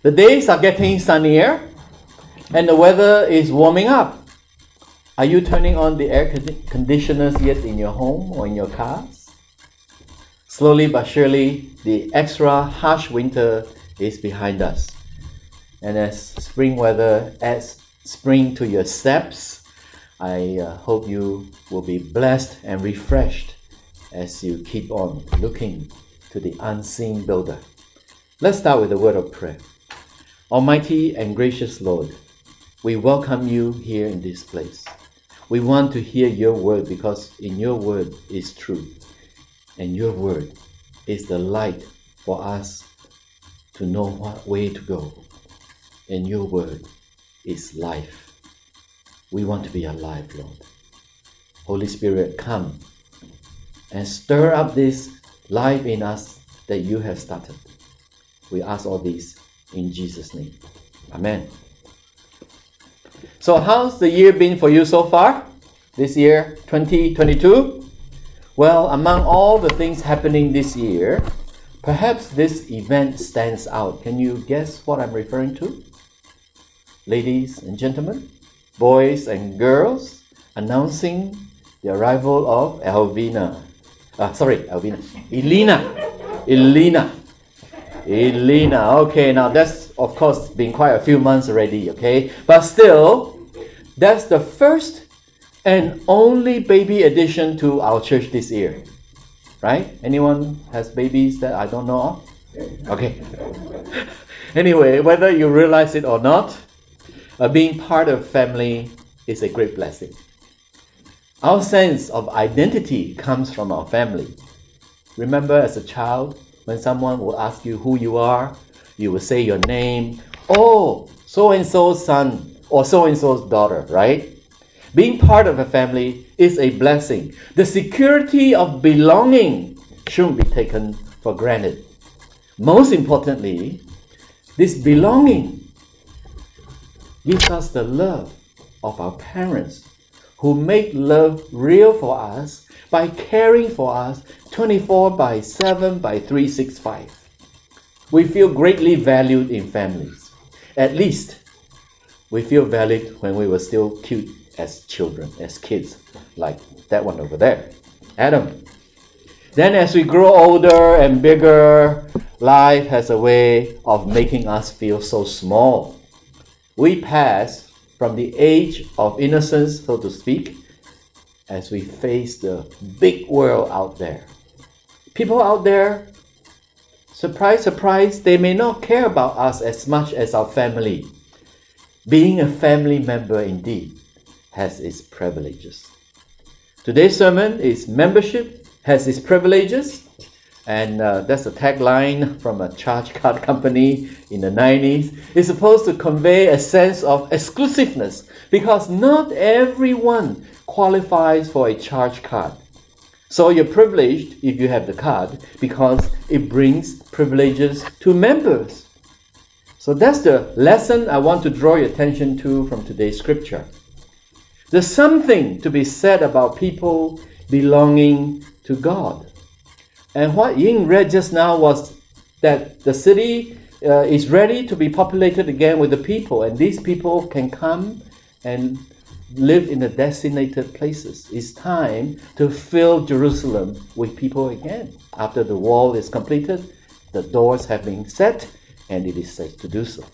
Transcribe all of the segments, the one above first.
The days are getting sunnier and the weather is warming up. Are you turning on the air conditioners yet in your home or in your cars? Slowly but surely, the extra harsh winter is behind us. And as spring weather adds spring to your steps, I hope you will be blessed and refreshed as you keep on looking to the unseen builder. Let's start with a word of prayer. Almighty and gracious Lord, we welcome you here in this place. We want to hear your word because in your word is truth. And your word is the light for us to know what way to go. And your word is life. We want to be alive, Lord. Holy Spirit, come and stir up this life in us that you have started. We ask all this in Jesus' name. Amen. So how's the year been for you so far? This year, 2022? Well, among all the things happening this year, perhaps this event stands out. Can you guess what I'm referring to? Ladies and gentlemen, boys and girls, announcing the arrival of Elena. Elena. Okay, now that's of course been quite a few months already, okay? But still, that's the first and only baby addition to our church this year. Right? Anyone has babies that I don't know of? Okay. Anyway, whether you realize it or not, being part of family is a great blessing. Our sense of identity comes from our family. Remember as a child, when someone will ask you who you are, you will say your name. Oh, so-and-so's son or so-and-so's daughter, right? Being part of a family is a blessing. The security of belonging shouldn't be taken for granted. Most importantly, this belonging gives us the love of our parents who make love real for us by caring for us 24/7 by 365. We feel greatly valued in families. At least we feel valued when we were still cute as children, as kids, like that one over there, Adam. Then as we grow older and bigger, life has a way of making us feel so small. We pass from the age of innocence, so to speak, as we face the big world out there. People out there, surprise, surprise, they may not care about us as much as our family. Being a family member indeed has its privileges. Today's sermon is membership has its privileges, and that's a tagline from a charge card company in the 90s. It's supposed to convey a sense of exclusiveness because not everyone qualifies for a charge card. So you're privileged if you have the card because it brings privileges to members. So that's the lesson I want to draw your attention to from today's scripture. There's something to be said about people belonging to God. And what Ying read just now was that the city is ready to be populated again with the people, and these people can come and live in the designated places. It's time to fill Jerusalem with people again. After the wall is completed, the doors have been set, and it is safe to do so.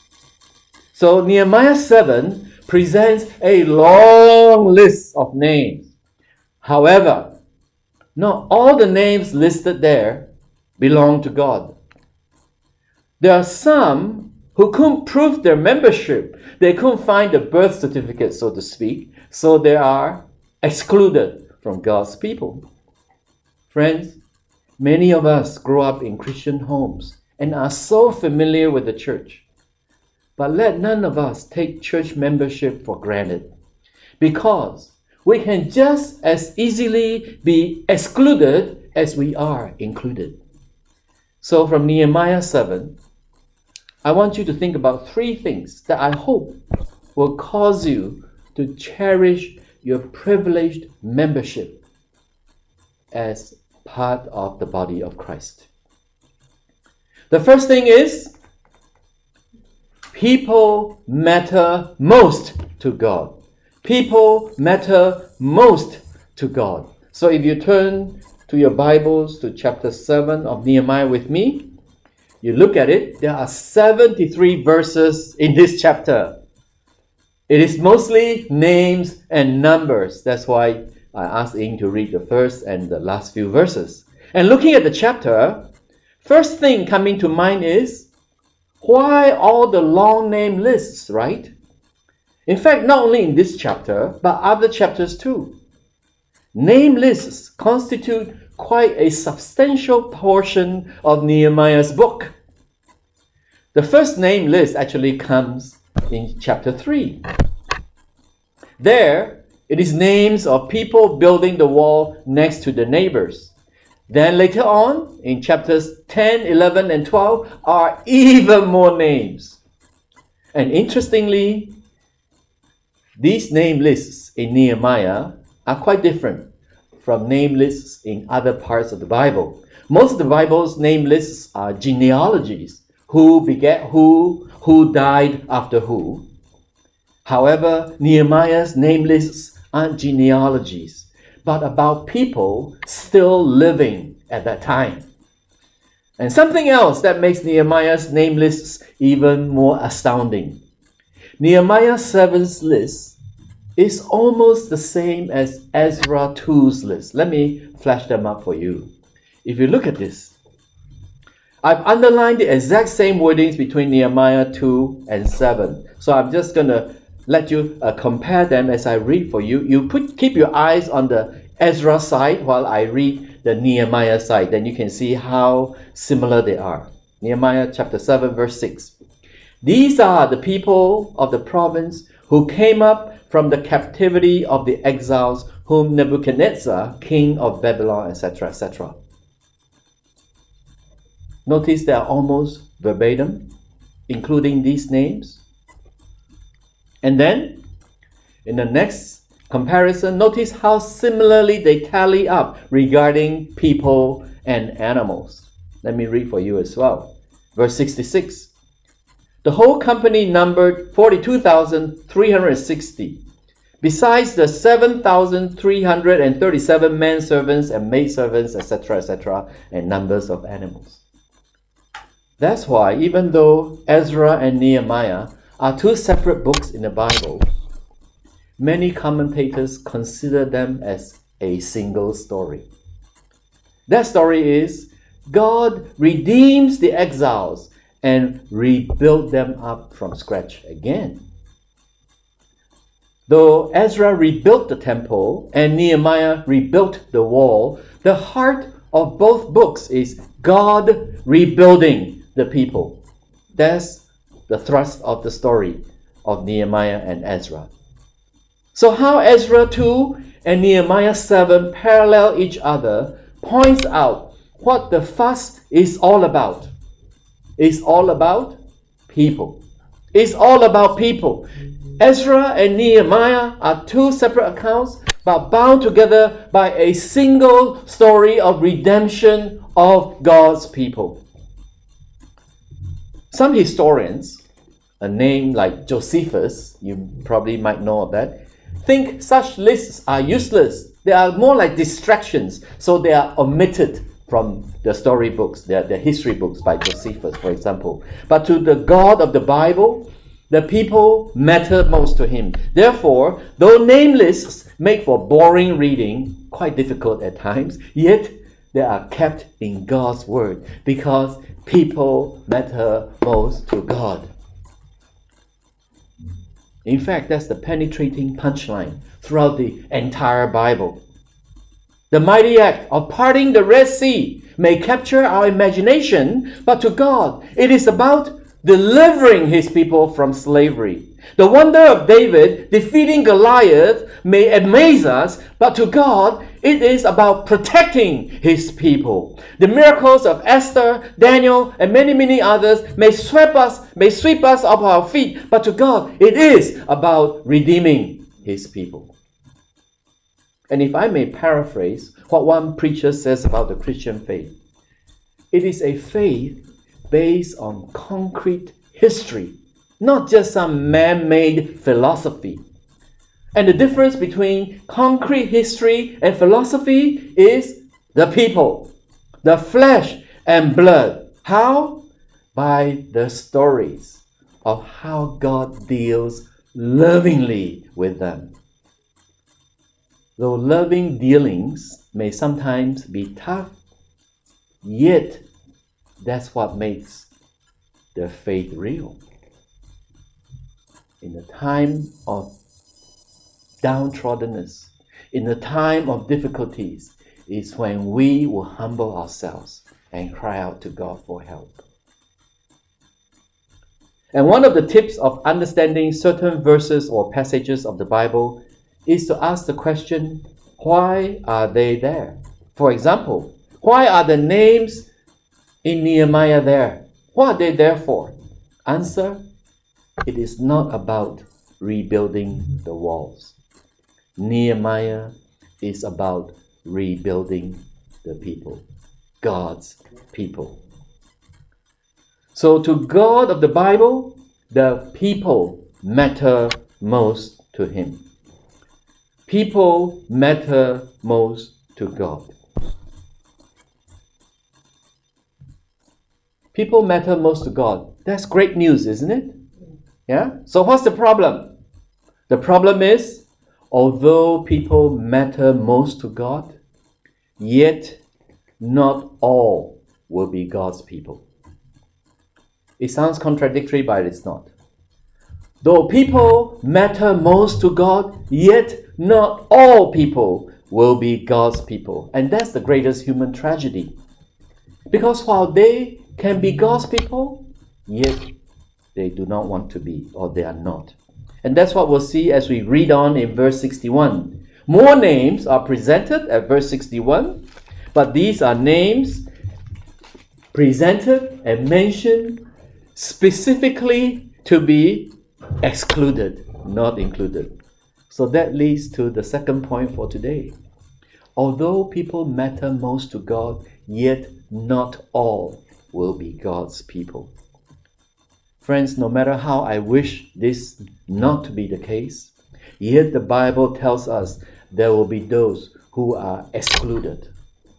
So Nehemiah 7 presents a long list of names. However, not all the names listed there belong to God. There are some who couldn't prove their membership. They couldn't find a birth certificate, so to speak, so they are excluded from God's people. Friends, many of us grow up in Christian homes and are so familiar with the church. But let none of us take church membership for granted, because we can just as easily be excluded as we are included. So from Nehemiah 7, I want you to think about 3 things that I hope will cause you to cherish your privileged membership as part of the body of Christ. The first thing is People matter most to God. People matter most to God. So if you turn to your Bibles to chapter 7 of Nehemiah with me, you look at it, there are 73 verses in this chapter. It is mostly names and numbers. That's why I asked Ying to read the first and the last few verses. And looking at the chapter, first thing coming to mind is, why all the long name lists, right? In fact, not only in this chapter, but other chapters too. Name lists constitute quite a substantial portion of Nehemiah's book. The first name list actually comes in chapter 3. There, it is names of people building the wall next to the neighbors. Then later on, in chapters 10, 11, and 12, are even more names. And interestingly, these name lists in Nehemiah are quite different from name lists in other parts of the Bible. Most of the Bible's name lists are genealogies. Who begat who died after who. However, Nehemiah's name lists aren't genealogies, but about people still living at that time. And something else that makes Nehemiah's name lists even more astounding. Nehemiah 7's list is almost the same as Ezra 2's list. Let me flash them up for you. If you look at this, I've underlined the exact same wordings between Nehemiah 2 and 7. So I'm just going to let you compare them as I read for you. You keep your eyes on the Ezra side while I read the Nehemiah side. Then you can see how similar they are. Nehemiah chapter 7 verse 6. These are the people of the province who came up from the captivity of the exiles whom Nebuchadnezzar, king of Babylon, etc., etc. Notice they are almost verbatim, including these names. And then, in the next comparison, notice how similarly they tally up regarding people and animals. Let me read for you as well. Verse 66. The whole company numbered 42,360, besides the 7,337 menservants and maidservants, etc., etc., and numbers of animals. That's why, even though Ezra and Nehemiah are two separate books in the Bible, many commentators consider them as a single story. That story is, God redeems the exiles and rebuild them up from scratch again. Though Ezra rebuilt the temple and Nehemiah rebuilt the wall, the heart of both books is God rebuilding the people. That's the thrust of the story of Nehemiah and Ezra. So how Ezra 2 and Nehemiah 7 parallel each other points out what the fuss is all about. It's all about people. It's all about people. Ezra and Nehemiah are two separate accounts, but bound together by a single story of redemption of God's people. Some historians, a name like Josephus, you probably might know of that, think such lists are useless. They are more like distractions, so they are omitted from the story books, the history books by Josephus, for example. But to the God of the Bible, the people matter most to him. Therefore, though name lists make for boring reading, quite difficult at times, yet they are kept in God's word because people matter most to God. In fact, that's the penetrating punchline throughout the entire Bible. The mighty act of parting the Red Sea may capture our imagination, but to God, it is about delivering his people from slavery. The wonder of David defeating Goliath may amaze us, but to God, it is about protecting his people. The miracles of Esther, Daniel, and many, many others may sweep us off our feet, but to God, it is about redeeming his people. And if I may paraphrase what one preacher says about the Christian faith, it is a faith based on concrete history not just some man-made philosophy. And the difference between concrete history and philosophy is the people, the flesh and blood. How? By the stories of how God deals lovingly with them. Though loving dealings may sometimes be tough, yet that's what makes the faith real. In the time of downtroddenness, in the time of difficulties, is when we will humble ourselves and cry out to God for help. And one of the tips of understanding certain verses or passages of the Bible is to ask the question, why are they there? For example, why are the names in Nehemiah there? What are they there for? Answer, it is not about rebuilding the walls. Nehemiah is about rebuilding the people, God's people. So to God of the Bible, the people matter most to Him. People matter most to God. People matter most to God. That's great news, isn't it? Yeah? So what's the problem? The problem is, although people matter most to God, yet not all will be God's people. It sounds contradictory, but it's not. Though people matter most to God, yet not all people will be God's people. And that's the greatest human tragedy. Because while they can be God's people, yet they do not want to be, or they are not. And that's what we'll see as we read on in verse 61. More names are presented at verse 61, but these are names presented and mentioned specifically to be excluded, not included. So that leads to the second point for today. Although people matter most to God, yet not all will be God's people. Friends, no matter how I wish this not to be the case, yet the Bible tells us there will be those who are excluded.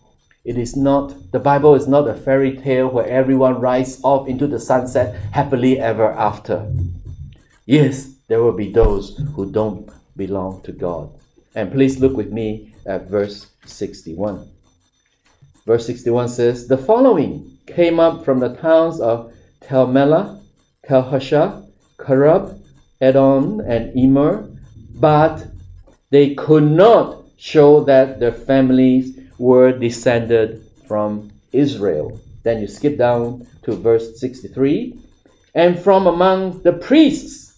The Bible is not a fairy tale where everyone rides off into the sunset happily ever after. Yes, there will be those who don't belong to God. And please look with me at verse 61. Verse 61 says, the following came up from the towns of Tel Melah, Tel Harsha, Karab, Edom, and Immer, but they could not show that their families were descended from Israel. Then you skip down to verse 63. And from among the priests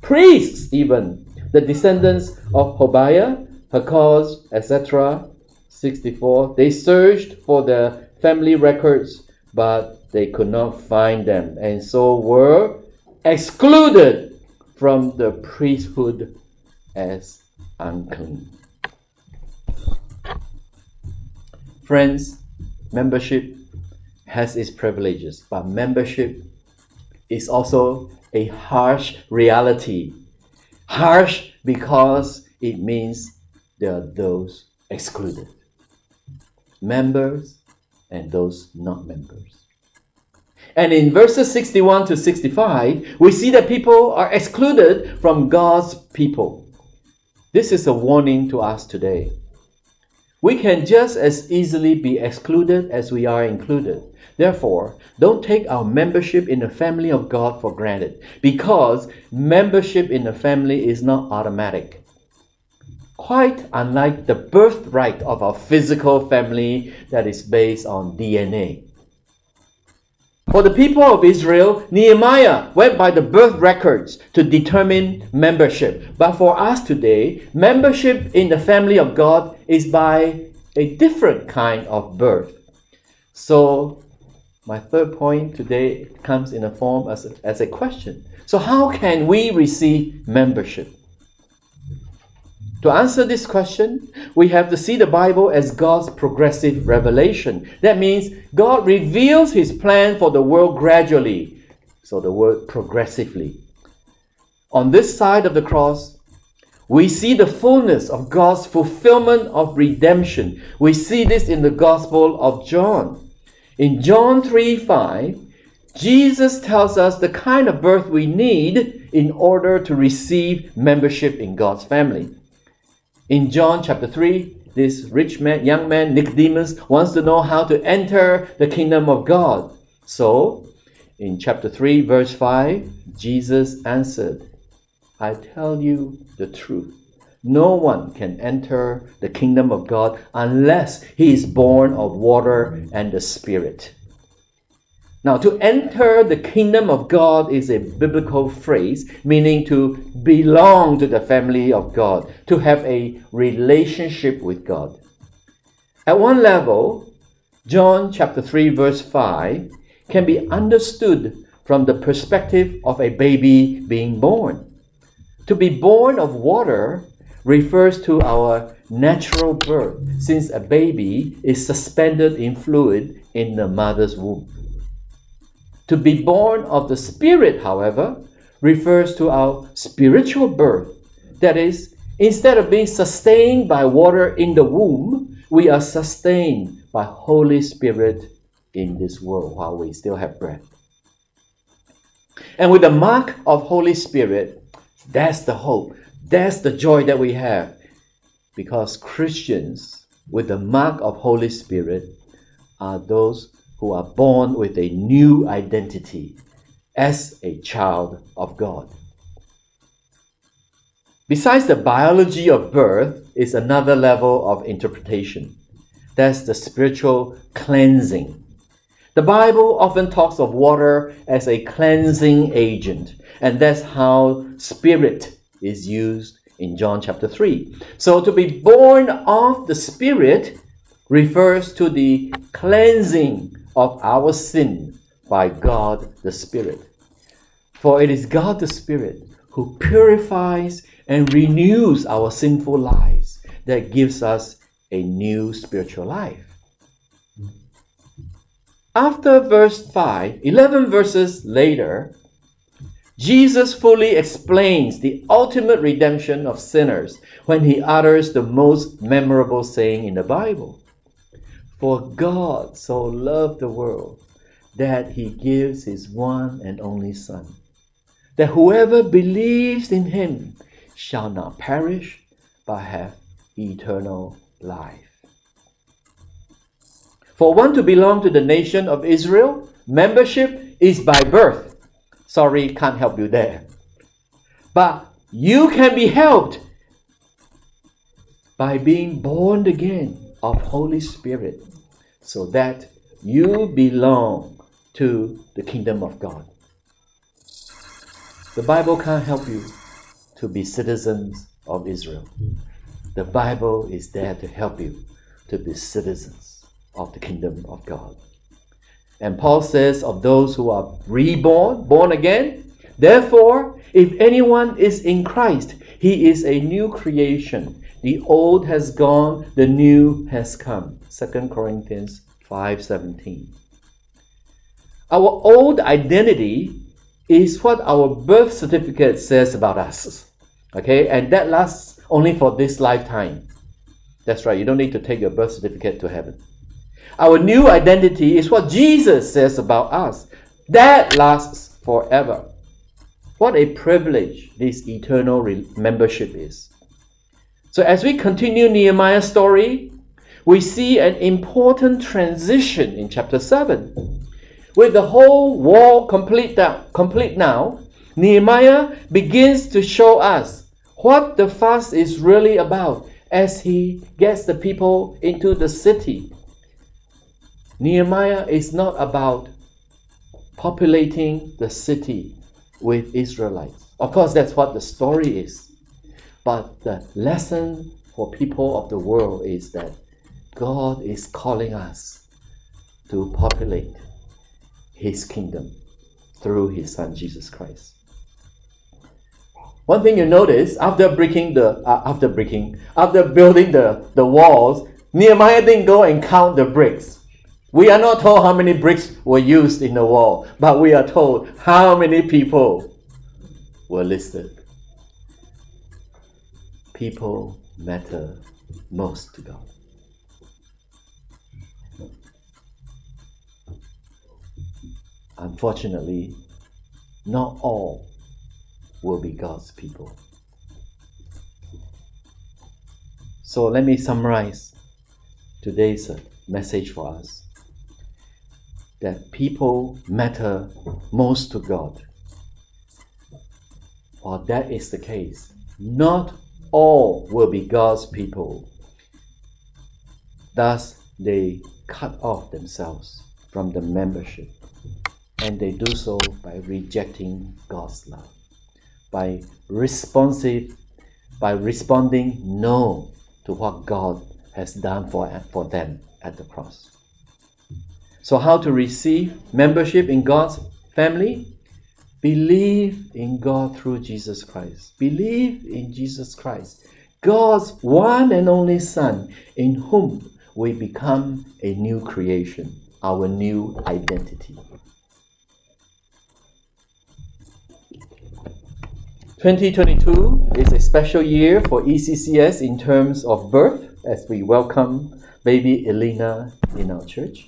even, the descendants of Hobaiah, Hakkoz, etc., 64, they searched for the family records, but they could not find them, and so were excluded from the priesthood as unclean. Friends, membership has its privileges, but membership is also a harsh reality. Harsh because it means there are those excluded. Members and those not members. And in verses 61 to 65, we see that people are excluded from God's people. This is a warning to us today. We can just as easily be excluded as we are included. Therefore, don't take our membership in the family of God for granted, because membership in the family is not automatic. Quite unlike the birthright of our physical family that is based on DNA. For the people of Israel, Nehemiah went by the birth records to determine membership. But for us today, membership in the family of God is by a different kind of birth. So, my third point today comes in a form as a question. So how can we receive membership? To answer this question, we have to see the Bible as God's progressive revelation. That means God reveals His plan for the world gradually. So the word progressively. On this side of the cross, we see the fullness of God's fulfillment of redemption. We see this in the Gospel of John. In John 3:5, Jesus tells us the kind of birth we need in order to receive membership in God's family. In John chapter 3, this young man, Nicodemus, wants to know how to enter the kingdom of God. So, in chapter 3, verse 5, Jesus answered, I tell you the truth. No one can enter the kingdom of God unless he is born of water and the Spirit. Now, to enter the kingdom of God is a biblical phrase, meaning to belong to the family of God, to have a relationship with God. At one level, John chapter 3, verse 5 can be understood from the perspective of a baby being born. To be born of water refers to our natural birth, since a baby is suspended in fluid in the mother's womb. To be born of the Spirit, however, refers to our spiritual birth. That is, instead of being sustained by water in the womb, we are sustained by Holy Spirit in this world while we still have breath. And with the mark of Holy Spirit, that's the hope, that's the joy that we have. Because Christians with the mark of Holy Spirit are those who are born with a new identity as a child of God. Besides the biology of birth is another level of interpretation. That's the spiritual cleansing. The Bible often talks of water as a cleansing agent, and that's how Spirit is used in John chapter 3. So to be born of the Spirit refers to the cleansing of our sin by God the Spirit. For it is God the Spirit who purifies and renews our sinful lives that gives us a new spiritual life. After verse 5, 11 verses later, Jesus fully explains the ultimate redemption of sinners when he utters the most memorable saying in the Bible. For God so loved the world that he gives his one and only Son, that whoever believes in him shall not perish, but have eternal life. For one to belong to the nation of Israel, membership is by birth. Sorry, can't help you there. But you can be helped by being born again of Holy Spirit, so that you belong to the kingdom of God. The Bible can't help you to be citizens of Israel. The Bible is there to help you to be citizens of the kingdom of God. And Paul says of those who are reborn, born again, therefore, if anyone is in Christ, he is a new creation. The old has gone, the new has come. 2 Corinthians 5:17. Our old identity is what our birth certificate says about us. Okay, and that lasts only for this lifetime. That's right, you don't need to take your birth certificate to heaven. Our new identity is what Jesus says about us. That lasts forever. What a privilege this eternal membership is. So as we continue Nehemiah's story, we see an important transition in chapter 7. With the whole wall complete now, Nehemiah begins to show us what the fuss is really about as he gets the people into the city. Nehemiah is not about populating the city with Israelites. Of course, that's what the story is. But the lesson for people of the world is that God is calling us to populate his kingdom through his Son, Jesus Christ. One thing you notice, after building the walls, Nehemiah didn't go and count the bricks. We are not told how many bricks were used in the wall, but we are told how many people were listed. people matter most to God. Unfortunately, not all will be God's people. So let me summarize today's message for us. That people matter most to God. While that is the case, not all will be God's people. Thus, they cut off themselves from the membership. And they do so by rejecting God's love. By responding no to what God has done for them at the cross. So how to receive membership in God's family? Believe in God through Jesus Christ. Believe in Jesus Christ, God's one and only Son, in whom we become a new creation, our new identity. 2022 is a special year for ECCS in terms of birth, as we welcome baby Elena in our church.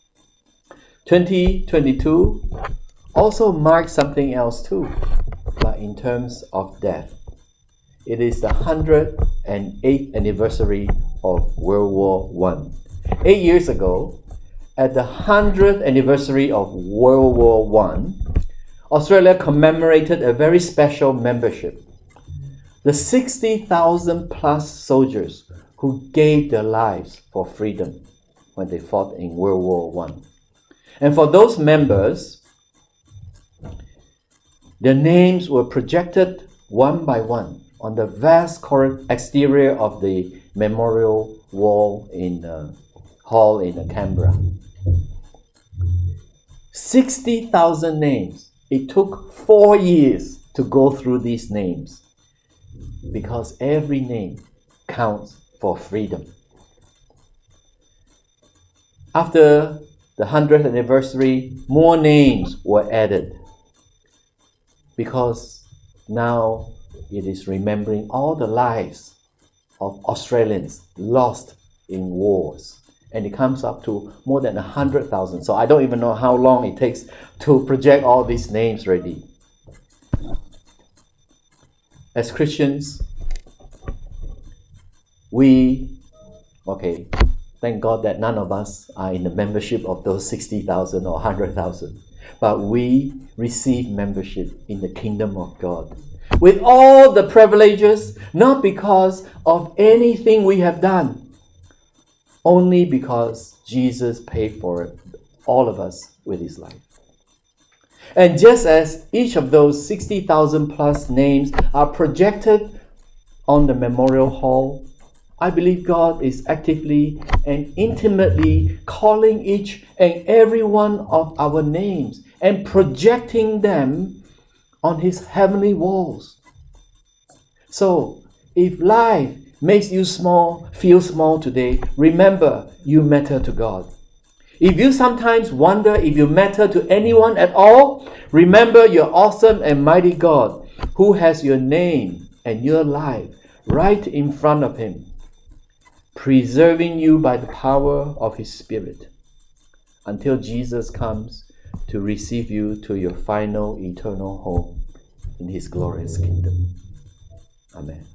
2022 also marks something else too, but in terms of death. It is the 108th anniversary of World War I. 8 years ago, at the 100th anniversary of World War I, Australia commemorated a very special membership. The 60,000 plus soldiers who gave their lives for freedom when they fought in World War I. And for those members, their names were projected one by one on the vast exterior of the memorial wall in hall in Canberra. 60,000 names. It took 4 years to go through these names because every name counts for freedom. After the 100th anniversary, more names were added because now it is remembering all the lives of Australians lost in wars. And it comes up to more than 100,000. So I don't even know how long it takes to project all these names already. As Christians, thank God that none of us are in the membership of those 60,000 or 100,000. But we receive membership in the kingdom of God. With all the privileges, not because of anything we have done, only because Jesus paid for it, all of us, with his life. And just as each of those 60,000 plus names are projected on the memorial hall, I believe God is actively and intimately calling each and every one of our names and projecting them on his heavenly walls. So, if life makes you feel small today, remember you matter to God. If you sometimes wonder if you matter to anyone at all, remember your awesome and mighty God who has your name and your life right in front of him, preserving you by the power of his Spirit until Jesus comes to receive you to your final eternal home in his glorious kingdom. Amen.